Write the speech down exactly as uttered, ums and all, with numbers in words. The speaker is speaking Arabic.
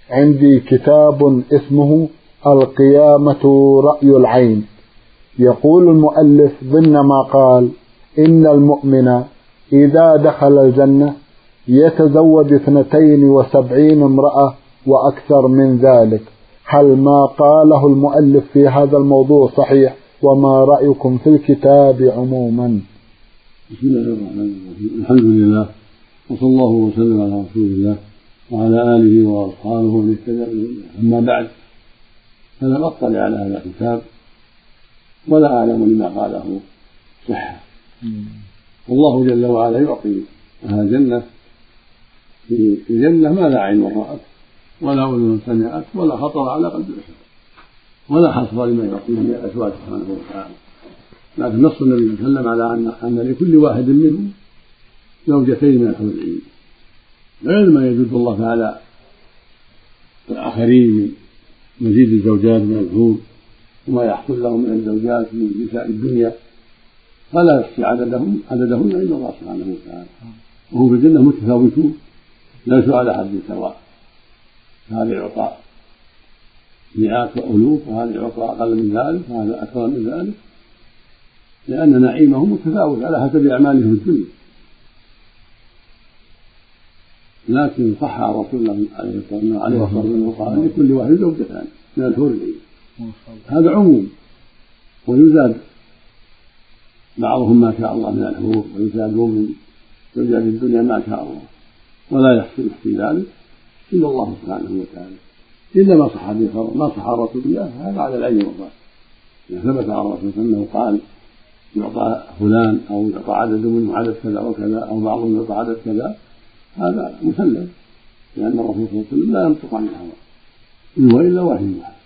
عندي كتاب اسمه القيامة رأي العين. يقول المؤلف ضمن ما قال إن المؤمن إذا دخل الجنة يتزوج اثنتين وسبعين امرأة وأكثر من ذلك. هل ما قاله المؤلف في هذا الموضوع صحيح؟ وما رأيكم في الكتاب عموما؟ بسم الله الرحمن الرحيم. الحمد لله وصلى الله وسلم على رسول الله وعلى آله وأصحابه ومن اهتدى بهديه. أما بعد، فلم أطلع على هذا الكتاب ولا أعلم لما قاله صحة. والله جل وعلا يعطي أهل الجنة في الجنة ما لا عين رأت ولا أذن سمعت ولا خطر على قلب بشر، ولا حصر لما يعطيه من الأزواج سبحانه وتعالى. لكن نص النبي صلى الله عليه وسلم على أن أن لكل واحد منهم زوجتين من الحور العين، غير ما يجد الله تعالى الآخرين من مزيد الزوجات من الحور وما يحصل لهم من الزوجات من نساء الدنيا، فلا يحصي عددهم عددهن إلا الله سبحانه وتعالى. وهم في الجنة متفاوتون ليسوا على حد سواء، هذا يعطى مئات وألوف وهذا يعطى أقل من ذلك وهذا أكثر من ذلك، لأن نعيمهم متفاوت على حسب أعمالهم في الدنيا. لكن صح عن رسول الله عليه الصلاة والسلام قال لكل واحد زوجتان من الحور العين. هذا عموم، ويزاد بعضهم ما شاء الله من الحور ويزادون من زوجات الدنيا ما شاء الله، ولا يحصي ذلك إلا الله سبحانه وتعالى. إلا ما صح به الخبر ما صح عن رسول الله هذا على العين والرأس. إذا ثبت عن رسول الله أنه قال يعطى فلان أو يعطى عدد منه عدد كذا وكذا أو بعضهم يعطى عدد كذا، هذا مسلم، لأن الرسول صلى الله عليه وسلم لا ينطق عن الهوى إن هو إلا وحي يوحى.